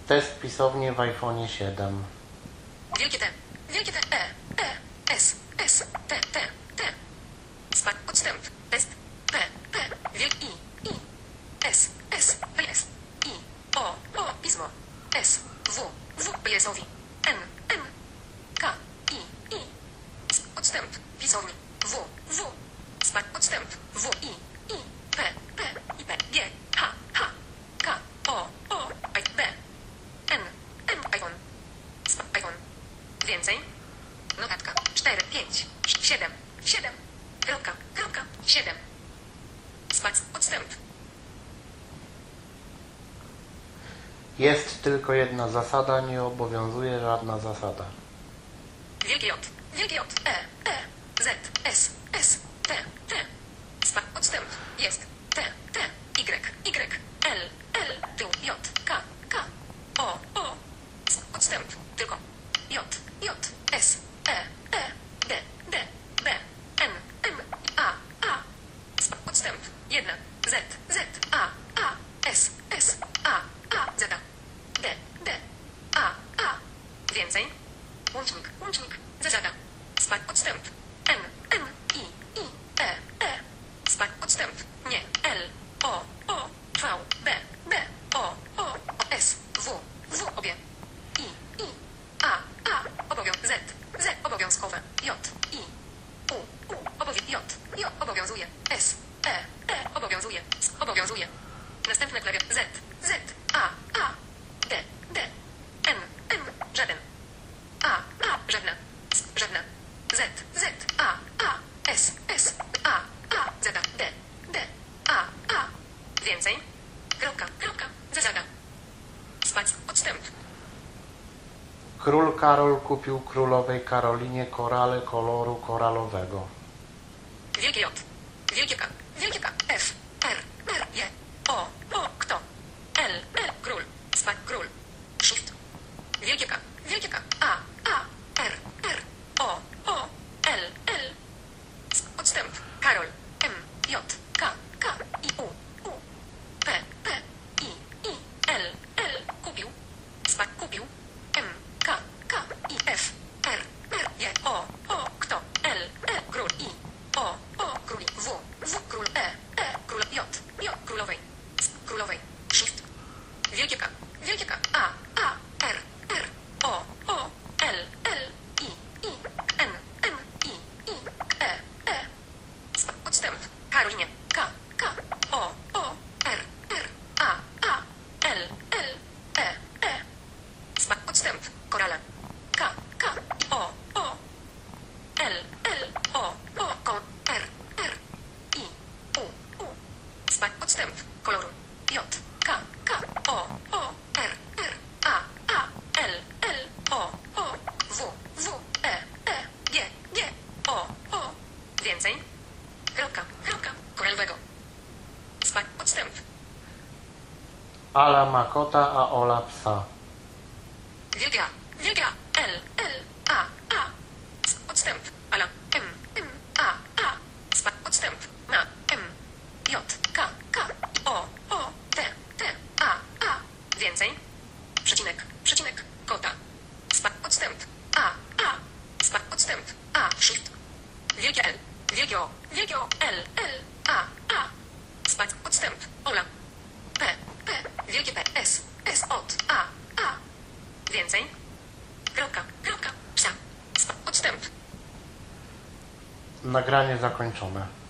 Test pisowni w iPhone 7. Wielkie T, S, T, odstęp, test, P, wielki I, S, I, O, pismo, S, W, Piesowi, N, K, I, odstęp, pisowni, W, odstęp, I, P, G, H, K, O, B, N, iPhone, iPhone, więcej, notatka, 4, 5, 7, 7, odstęp, Jest tylko jedna zasada, nie obowiązuje żadna zasada. wielkie J, Z, S, T, odstęp, jest, T, Y, L, tył, J, K, O, odstęp, tylko, J, S, D, B, N, A, odstęp, 1, Z, A, S, A, Z, D, A, więcej, łącznik, zasada, odstęp, N, I, E, odstęp, nie, L, O, V, B, O, S, W, obie, I, A, Z, obowiązkowe, J, U, obowiązuje, S, obowiązuje, następne klawiat, Z, A, D, N, żaden, A, żadna, Z, A, S, A, Z, D, A, więcej, kropka, zasada, odstęp, Król Karol kupił królowej Karolinie korale koloru koralowego. wielkie J, wielkie K, F, R, J, O, kto, L, król, shift, wielkie K, A, R, O, L, odstęp, Karol, M, J, K, I, U, P, I, L, kupił, M, K, I, F, R, J, O, kto, L, król, I, O, króli, W, król, król, J, królowej, shift, wielkie K, A, R, O, L, I, N, I, E, odstęp, Karolinie, K, O, R, A, L, E, odstęp, Korale, K, O, L, O, R, I, U, odstęp, koloru, J, K, O, R, A, L, O, W, G, O, więcej, kropka, koralowego, odstęp, Ala ma kota, a Ola psa. wielkie A, L, A, odstęp, Ala, M, A, odstęp, ma, M, J, K, O, T, A, więcej, przecinek, kota, odstęp, A, odstęp, A, shift, wielkie L, wielkie O, L, A, odstęp, Ola, P, wielkie P, S, od, A, więcej, kropka, psa, odstęp, Nagranie zakończone.